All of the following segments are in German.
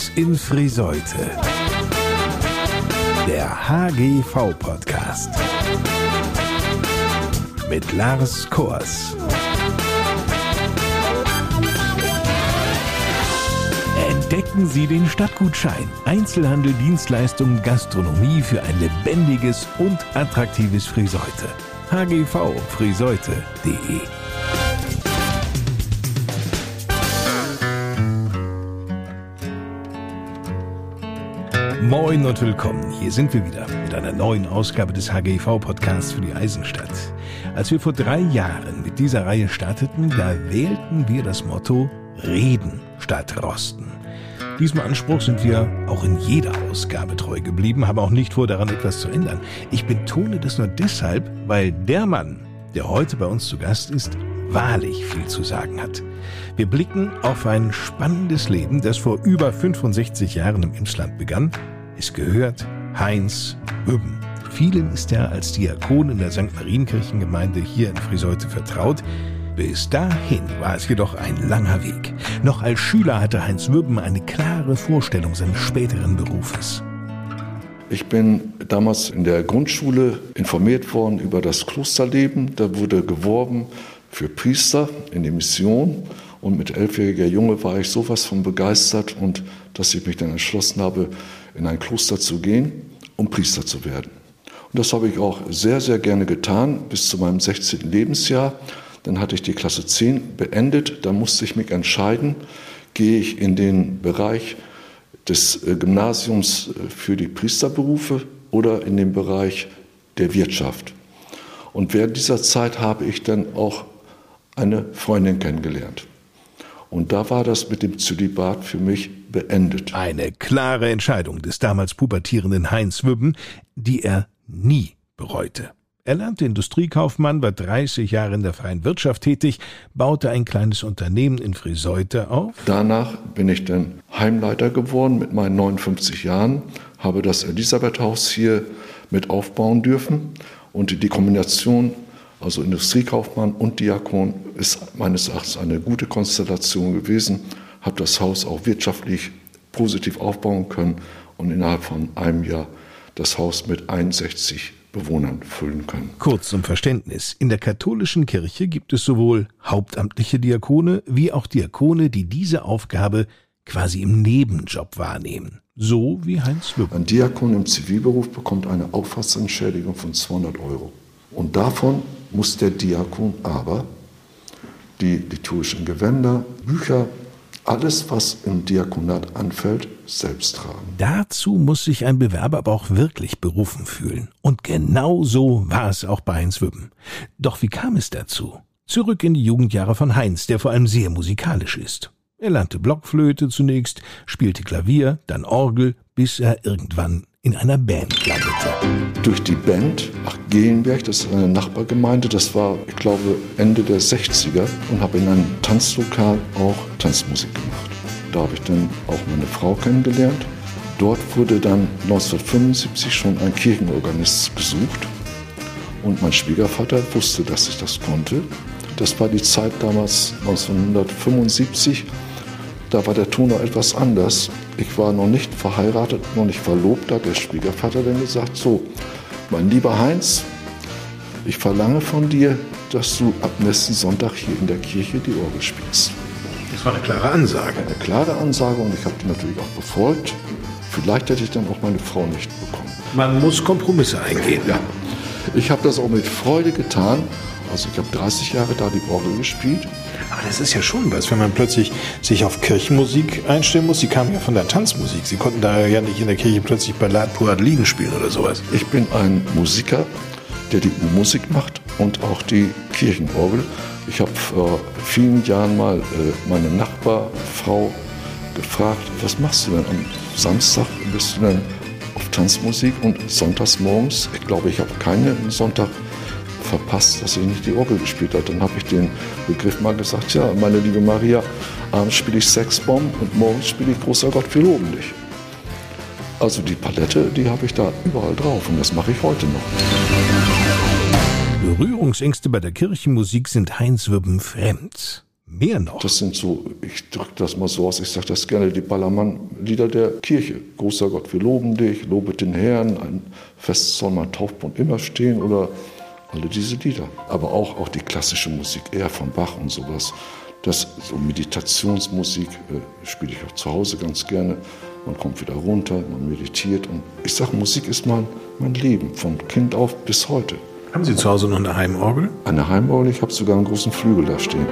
Kurs in Friseute. Der HGV-Podcast. Mit Lars Kors. Entdecken Sie den Stadtgutschein. Einzelhandel, Dienstleistungen, Gastronomie für ein lebendiges und attraktives Friseute. hgvfriseute.de. Moin und willkommen. Hier sind wir wieder mit einer neuen Ausgabe des HGV-Podcasts für die Eisenstadt. Als wir vor 3 Jahren mit dieser Reihe starteten, da wählten wir das Motto Reden statt Rosten. Diesem Anspruch sind wir auch in jeder Ausgabe treu geblieben, haben auch nicht vor, daran etwas zu ändern. Ich betone das nur deshalb, weil der Mann, der heute bei uns zu Gast ist, wahrlich viel zu sagen hat. Wir blicken auf ein spannendes Leben, das vor über 65 Jahren im Emsland begann. Es gehört Heinz Wübben. Vielen ist er als Diakon in der St. Marienkirchengemeinde hier in Friseute vertraut. Bis dahin war es jedoch ein langer Weg. Noch als Schüler hatte Heinz Wübben eine klare Vorstellung seines späteren Berufes. Ich bin damals in der Grundschule informiert worden über das Klosterleben. Da wurde geworben für Priester in die Mission. Und mit 11-jähriger Junge war ich sowas von begeistert, und dass ich mich dann entschlossen habe, in ein Kloster zu gehen, um Priester zu werden. Und das habe ich auch sehr, sehr gerne getan, bis zu meinem 16. Lebensjahr. Dann hatte ich die Klasse 10 beendet. Da musste ich mich entscheiden, gehe ich in den Bereich des Gymnasiums für die Priesterberufe oder in den Bereich der Wirtschaft. Und während dieser Zeit habe ich dann auch eine Freundin kennengelernt. Und da war das mit dem Zölibat für mich beendet. Eine klare Entscheidung des damals pubertierenden Heinz Wübben, die er nie bereute. Er lernte Industriekaufmann, war 30 Jahre in der freien Wirtschaft tätig, baute ein kleines Unternehmen in Friseute auf. Danach bin ich dann Heimleiter geworden mit meinen 59 Jahren, habe das Elisabethhaus hier mit aufbauen dürfen. Und die Kombination, also Industriekaufmann und Diakon, ist meines Erachtens eine gute Konstellation gewesen. Habe das Haus auch wirtschaftlich positiv aufbauen können und innerhalb von einem Jahr das Haus mit 61 Bewohnern füllen können. Kurz zum Verständnis. In der katholischen Kirche gibt es sowohl hauptamtliche Diakone wie auch Diakone, die diese Aufgabe quasi im Nebenjob wahrnehmen. So wie Heinz Wübben. Ein Diakon im Zivilberuf bekommt eine Aufwandsentschädigung von 200 €. Und davon muss der Diakon aber die liturgischen Gewänder, Bücher, alles, was im Diakonat anfällt, selbst tragen. Dazu muss sich ein Bewerber aber auch wirklich berufen fühlen. Und genau so war es auch bei Heinz Wübben. Doch wie kam es dazu? Zurück in die Jugendjahre von Heinz, der vor allem sehr musikalisch ist. Er lernte Blockflöte zunächst, spielte Klavier, dann Orgel, bis er irgendwann in einer Band landete. Durch die Band nach Gehenberg, das ist eine Nachbargemeinde, das war, ich glaube, Ende der 60er, und habe in einem Tanzlokal auch Tanzmusik gemacht. Da habe ich dann auch meine Frau kennengelernt. Dort wurde dann 1975 schon ein Kirchenorganist gesucht, und mein Schwiegervater wusste, dass ich das konnte. Das war die Zeit damals, 1975, da war der Ton noch etwas anders. Ich war noch nicht verheiratet, noch nicht verlobt, da hat der Schwiegervater dann gesagt: So, mein lieber Heinz, ich verlange von dir, dass du ab nächsten Sonntag hier in der Kirche die Orgel spielst. Das war eine klare Ansage. Eine klare Ansage, und ich habe die natürlich auch befolgt. Vielleicht hätte ich dann auch meine Frau nicht bekommen. Man muss Kompromisse eingehen. Ja, ich habe das auch mit Freude getan. Also ich habe 30 Jahre da die Orgel gespielt. Aber das ist ja schon was, wenn man plötzlich sich auf Kirchenmusik einstellen muss. Sie kamen ja von der Tanzmusik. Sie konnten da ja nicht in der Kirche plötzlich Ballad pour Adeline spielen oder sowas. Ich bin ein Musiker, der die Musik macht und auch die Kirchenorgel. Ich habe vor vielen Jahren mal meine Nachbarfrau gefragt: Was machst du denn am Samstag? Bist du denn auf Tanzmusik und sonntags morgens? Ich glaube, ich habe keinen Sonntag verpasst, dass ich nicht die Orgel gespielt habe. Dann habe ich den Begriff mal gesagt: Ja, meine liebe Maria, abends spiele ich Sexbomb und morgens spiele ich Großer Gott, wir loben dich. Also die Palette, die habe ich da überall drauf, und das mache ich heute noch. Berührungsängste bei der Kirchenmusik sind Heinz Wübben fremd. Mehr noch. Das sind so, ich drücke das mal so aus, ich sage das gerne, die Ballermann-Lieder der Kirche. Großer Gott, wir loben dich, lobet den Herrn, ein Fest soll mein Taufbund immer stehen oder alle diese Lieder. Aber auch die klassische Musik, eher von Bach und sowas. Das, so Meditationsmusik spiele ich auch zu Hause ganz gerne. Man kommt wieder runter, man meditiert. Und ich sage, Musik ist mein Leben, von Kind auf bis heute. Haben Sie zu Hause noch eine Heimorgel? Eine Heimorgel, ich habe sogar einen großen Flügel da stehen.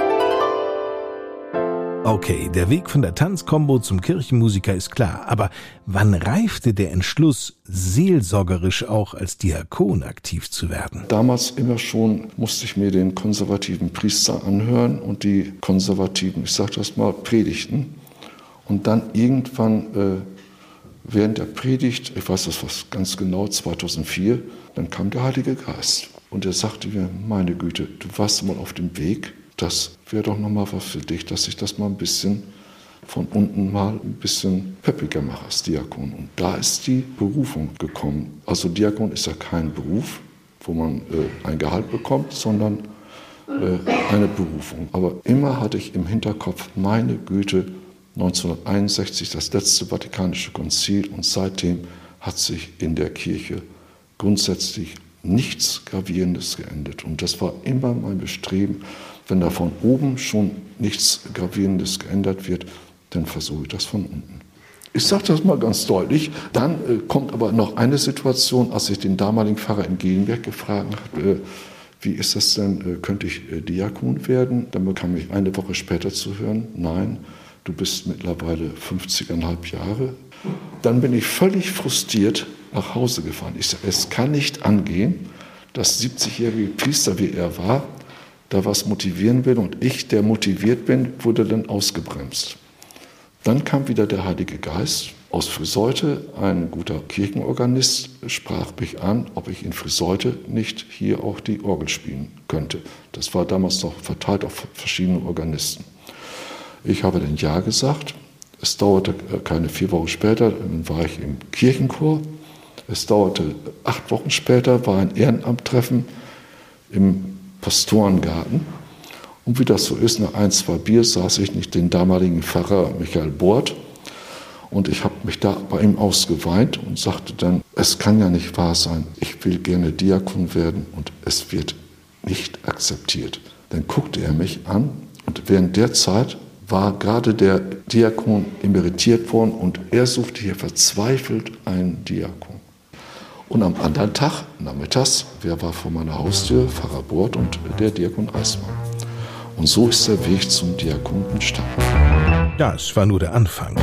Okay, der Weg von der Tanzkombo zum Kirchenmusiker ist klar. Aber wann reifte der Entschluss, seelsorgerisch auch als Diakon aktiv zu werden? Damals immer schon musste ich mir den konservativen Priester anhören und die konservativen, ich sage das mal, Predigten. Und dann irgendwann während der Predigt, ich weiß das was ganz genau, 2004, dann kam der Heilige Geist. Und er sagte mir, meine Güte, du warst mal auf dem Weg, das wäre doch nochmal was für dich, dass ich das mal ein bisschen von unten mal ein bisschen peppiger mache als Diakon. Und da ist die Berufung gekommen. Also Diakon ist ja kein Beruf, wo man ein Gehalt bekommt, sondern eine Berufung. Aber immer hatte ich im Hinterkopf, meine Güte, 1961 das letzte Vatikanische Konzil und seitdem hat sich in der Kirche grundsätzlich nichts Gravierendes geändert. Und das war immer mein Bestreben, wenn da von oben schon nichts Gravierendes geändert wird, dann versuche ich das von unten. Ich sage das mal ganz deutlich. Dann kommt aber noch eine Situation, als ich den damaligen Pfarrer in Gelenberg gefragt habe, wie ist das denn, könnte ich Diakon werden? Dann bekam ich eine Woche später zu hören, nein, du bist mittlerweile 50,5 Jahre. Dann bin ich völlig frustriert nach Hause gefahren. Ich sage, es kann nicht angehen, dass 70-jährige Priester, wie er war, da was motivieren will und ich, der motiviert bin, wurde dann ausgebremst. Dann kam wieder der Heilige Geist aus Friseute, ein guter Kirchenorganist, sprach mich an, ob ich in Friseute nicht hier auch die Orgel spielen könnte. Das war damals noch verteilt auf verschiedene Organisten. Ich habe dann Ja gesagt. Es dauerte keine 4 Wochen später, dann war ich im Kirchenchor. Es dauerte 8 Wochen später, war ein Ehrenamttreffen im Pastorengarten. Und wie das so ist, nach 1, 2 Bier saß ich nicht den damaligen Pfarrer Michael Bort. Und ich habe mich da bei ihm ausgeweint und sagte dann, es kann ja nicht wahr sein, ich will gerne Diakon werden und es wird nicht akzeptiert. Dann guckte er mich an und während der Zeit war gerade der Diakon emeritiert worden und er suchte hier verzweifelt einen Diakon. Und am anderen Tag, nachmittags, wer war vor meiner Haustür? Pfarrer Bort und der Diakon Eismann. Und so ist der Weg zum Diakon entstanden. Das war nur der Anfang.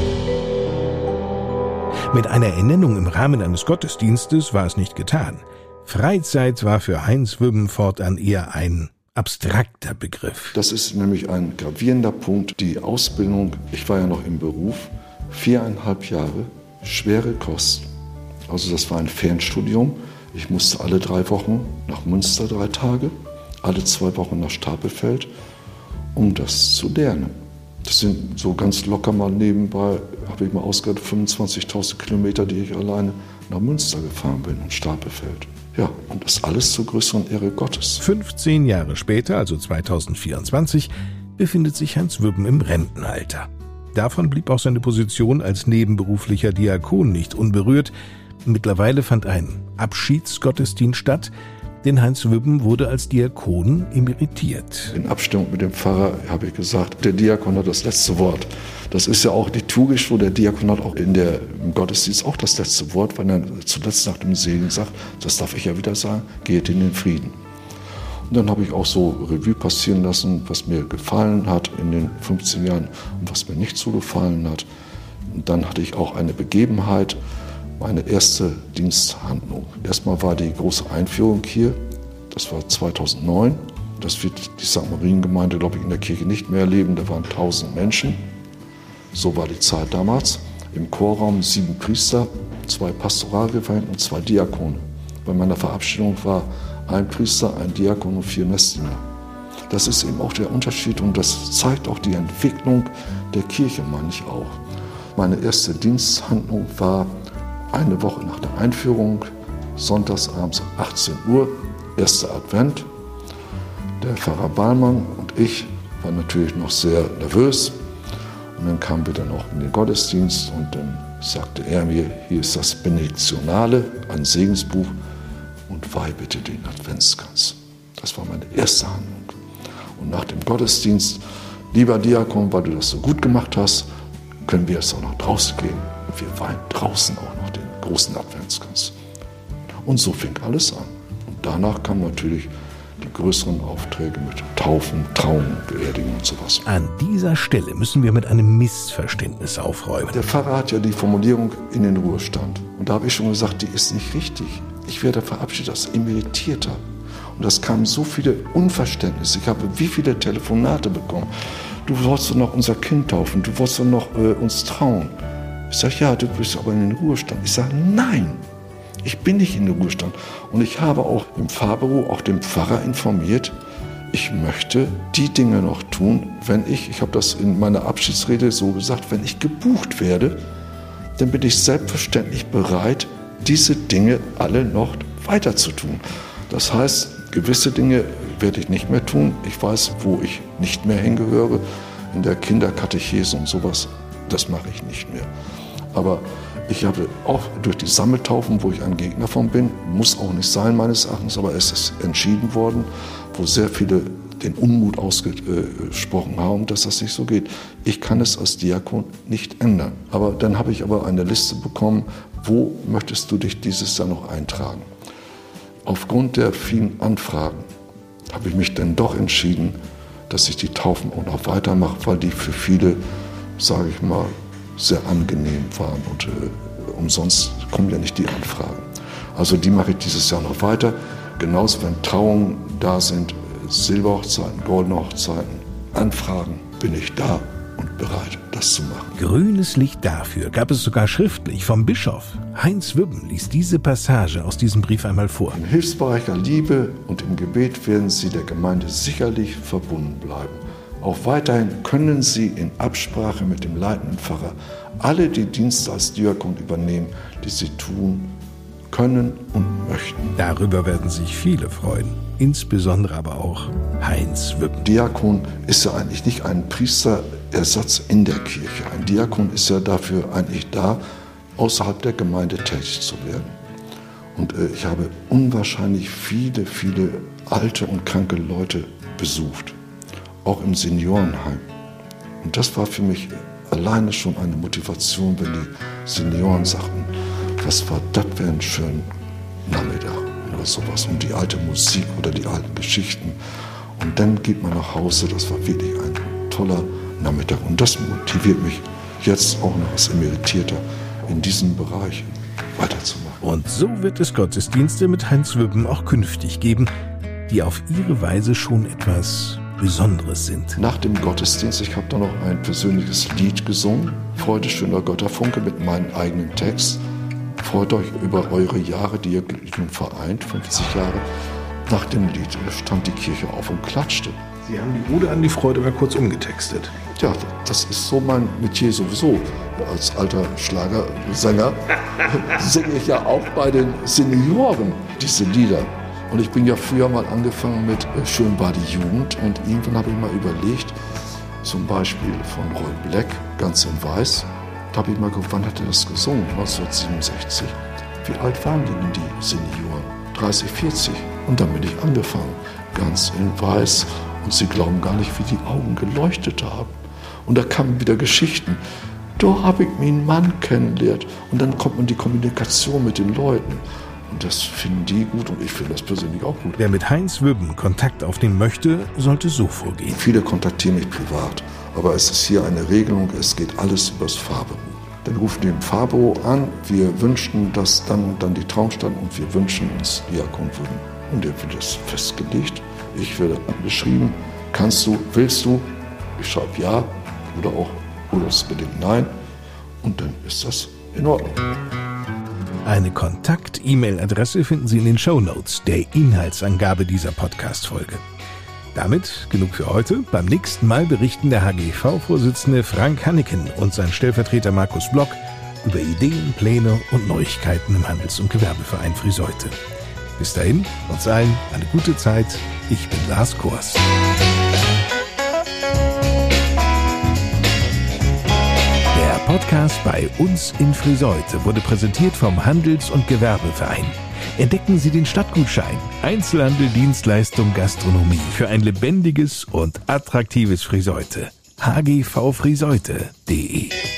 Mit einer Ernennung im Rahmen eines Gottesdienstes war es nicht getan. Freizeit war für Heinz Wübben fortan eher ein abstrakter Begriff. Das ist nämlich ein gravierender Punkt. Die Ausbildung, ich war ja noch im Beruf, 4,5 Jahre, schwere Kost. Also das war ein Fernstudium. Ich musste alle 3 Wochen nach Münster 3 Tage, alle 2 Wochen nach Stapelfeld, um das zu lernen. Das sind so ganz locker mal nebenbei, habe ich mal ausgerechnet, 25.000 Kilometer, die ich alleine nach Münster gefahren bin und Stapelfeld. Ja, und das alles zur größeren Ehre Gottes. 15 Jahre später, also 2024, befindet sich Heinz Wübben im Rentenalter. Davon blieb auch seine Position als nebenberuflicher Diakon nicht unberührt. Mittlerweile fand ein Abschiedsgottesdienst statt, denn Heinz Wübben wurde als Diakon emeritiert. In Abstimmung mit dem Pfarrer habe ich gesagt, der Diakon hat das letzte Wort. Das ist ja auch liturgisch so, der Diakon hat auch im Gottesdienst auch das letzte Wort, wenn er zuletzt nach dem Segen sagt, das darf ich ja wieder sagen, geht in den Frieden. Und dann habe ich auch so Revue passieren lassen, was mir gefallen hat in den 15 Jahren und was mir nicht so gefallen hat. Und dann hatte ich auch eine Begebenheit, meine erste Diensthandlung. Erstmal war die große Einführung hier, das war 2009. Das wird die St. Mariengemeinde, glaube ich, in der Kirche nicht mehr erleben. Da waren 1000 Menschen. So war die Zeit damals. Im Chorraum 7 Priester, 2 Pastoralreferenten und 2 Diakone. Bei meiner Verabschiedung war ein Priester, ein Diakon und 4 Messdiener. Das ist eben auch der Unterschied und das zeigt auch die Entwicklung der Kirche, meine ich auch. Meine erste Diensthandlung war eine Woche nach der Einführung, sonntags abends 18 Uhr, erster Advent. Der Pfarrer Ballmann und ich war natürlich noch sehr nervös. Und dann kamen wir dann auch in den Gottesdienst und dann sagte er mir, hier ist das Benediktionale, ein Segensbuch, und weih bitte den Adventskranz. Das war meine erste Handlung. Und nach dem Gottesdienst, lieber Diakon, weil du das so gut gemacht hast, können wir jetzt auch noch draußen gehen. Und wir weihen draußen auch noch den großen Adventskranz. Und so fing alles an. Und danach kamen natürlich die größeren Aufträge mit Taufen, Trauungen, Beerdigungen und sowas. An dieser Stelle müssen wir mit einem Missverständnis aufräumen. Der Pfarrer hat ja die Formulierung in den Ruhestand. Und da habe ich schon gesagt, die ist nicht richtig. Ich werde verabschiedet als Emeritierter. Und das kamen so viele Unverständnisse. Ich habe wie viele Telefonate bekommen. Du wolltest doch noch unser Kind taufen, du wolltest doch noch uns trauen. Ich sage, ja, du bist aber in den Ruhestand. Ich sage, nein, ich bin nicht in den Ruhestand. Und ich habe auch im Pfarrbüro auch den Pfarrer informiert, ich möchte die Dinge noch tun, wenn ich habe das in meiner Abschiedsrede so gesagt, wenn ich gebucht werde, dann bin ich selbstverständlich bereit, diese Dinge alle noch weiter zu tun. Das heißt, gewisse Dinge werde ich nicht mehr tun. Ich weiß, wo ich nicht mehr hingehöre, in der Kinderkatechese und sowas, das mache ich nicht mehr. Aber ich habe auch durch die Sammeltaufen, wo ich ein Gegner von bin, muss auch nicht sein meines Erachtens, aber es ist entschieden worden, wo sehr viele den Unmut ausgesprochen haben, dass das nicht so geht. Ich kann es als Diakon nicht ändern. Aber dann habe ich aber eine Liste bekommen, wo möchtest du dich dieses Jahr noch eintragen? Aufgrund der vielen Anfragen habe ich mich dann doch entschieden, dass ich die Taufen auch noch weitermache, weil die für viele, sage ich mal, sehr angenehm waren und umsonst kommen ja nicht die Anfragen. Also die mache ich dieses Jahr noch weiter. Genauso, wenn Trauungen da sind, Silberhochzeiten, goldene Hochzeiten, Anfragen, bin ich da und bereit, das zu machen. Grünes Licht dafür gab es sogar schriftlich vom Bischof. Heinz Wübben liest diese Passage aus diesem Brief einmal vor. In hilfsbereicher Liebe und im Gebet werden Sie der Gemeinde sicherlich verbunden bleiben. Auch weiterhin können Sie in Absprache mit dem leitenden Pfarrer alle die Dienste als Diakon übernehmen, die Sie tun können und möchten. Darüber werden sich viele freuen, insbesondere aber auch Heinz Wübben. Diakon ist ja eigentlich nicht ein Priesterersatz in der Kirche. Ein Diakon ist ja dafür eigentlich da, außerhalb der Gemeinde tätig zu werden. Und ich habe unwahrscheinlich viele alte und kranke Leute besucht, auch im Seniorenheim. Und das war für mich alleine schon eine Motivation, wenn die Senioren sagten, was war das für ein schöner Nachmittag oder sowas. Und die alte Musik oder die alten Geschichten. Und dann geht man nach Hause, das war wirklich ein toller Nachmittag. Und das motiviert mich jetzt auch noch als Emeritierter in diesem Bereich weiterzumachen. Und so wird es Gottesdienste mit Heinz Wübben auch künftig geben, die auf ihre Weise schon etwas Besonderes sind. Nach dem Gottesdienst, ich habe da noch ein persönliches Lied gesungen, Freude, schöner Götterfunke, mit meinem eigenen Text. Freut euch über eure Jahre, die ihr glücklich und vereint, 50 Jahre. Nach dem Lied stand die Kirche auf und klatschte. Sie haben die Ode an die Freude mal kurz umgetextet. Ja, das ist so mein Metier sowieso. Als alter Schlagersänger singe ich ja auch bei den Senioren diese Lieder. Und ich bin ja früher mal angefangen mit Schön war die Jugend. Und irgendwann habe ich mal überlegt, zum Beispiel von Roy Black, Ganz in Weiß. Da habe ich mal geguckt, wann hat er das gesungen? 1967. Wie alt waren denn die Senioren? 30, 40. Und dann bin ich angefangen. Ganz in Weiß. Und sie glauben gar nicht, wie die Augen geleuchtet haben. Und da kamen wieder Geschichten. Da habe ich meinen Mann kennengelernt. Und dann kommt man die Kommunikation mit den Leuten. Und das finden die gut und ich finde das persönlich auch gut. Wer mit Heinz Wübben Kontakt aufnehmen möchte, sollte so vorgehen. Viele kontaktieren mich privat. Aber es ist hier eine Regelung, es geht alles übers Pfarrbüro. Dann rufen die im Pfarrbüro an, wir wünschen, dass dann die Trauung stand und wir wünschen uns Diakon Wübben. Und dann wird das festgelegt. Ich werde angeschrieben, kannst du, willst du? Ich schreibe ja oder auch urlaubsbedingt nein. Und dann ist das in Ordnung. Eine Kontakt-E-Mail-Adresse finden Sie in den Shownotes der Inhaltsangabe dieser Podcast-Folge. Damit genug für heute. Beim nächsten Mal berichten der HGV-Vorsitzende Frank Hanneken und sein Stellvertreter Markus Block über Ideen, Pläne und Neuigkeiten im Handels- und Gewerbeverein Friseute. Bis dahin, uns allen eine gute Zeit. Ich bin Lars Kors. Podcast bei uns in Friseute wurde präsentiert vom Handels- und Gewerbeverein. Entdecken Sie den Stadtgutschein. Einzelhandel, Dienstleistung, Gastronomie für ein lebendiges und attraktives Friseute. hgvfriseute.de